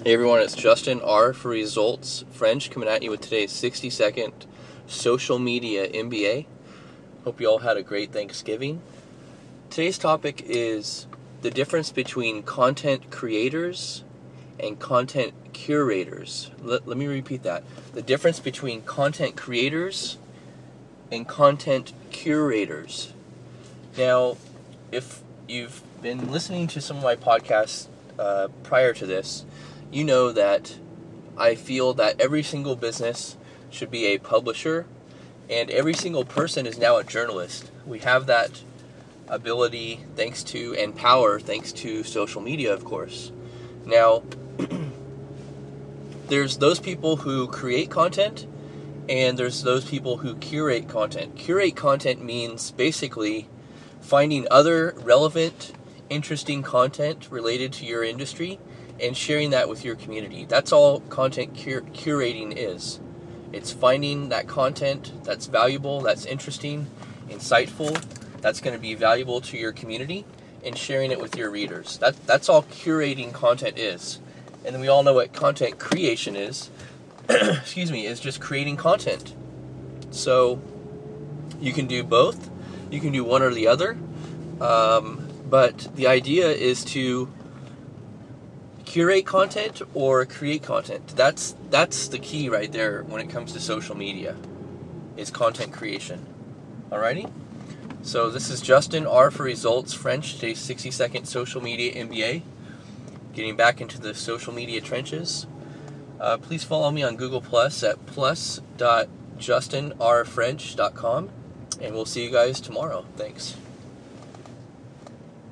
Hey everyone, it's Justin R for Results French coming at you with today's 60-second social media MBA. Hope you all had a great Thanksgiving. Today's topic is the difference between content creators and content curators. Let me repeat that. The difference between content creators and content curators. Now, if you've been listening to some of my podcasts prior to this, you know that I feel that every single business should be a publisher, and every single person is now a journalist. We have that ability thanks to, and power thanks to social media, of course. Now, there's those people who create content, and there's those people who curate content. Curate content means basically finding other relevant, interesting content related to your industry and sharing that with your community. That's all content curating is. It's finding that content that's valuable, that's interesting, insightful, that's going to be valuable to your community, and sharing it with your readers. That's all curating content is. And then we all know what content creation is. Is just creating content. So you can do both. You can do one or the other. But the idea is to curate content or create content. That's the key right there when it comes to social media, is content creation. Alrighty? So this is Justin R for Results French, today's 60-second social media MBA. Getting back into the social media trenches. Please follow me on Google Plus at plus.justinrfrench.com, and we'll see you guys tomorrow. Thanks.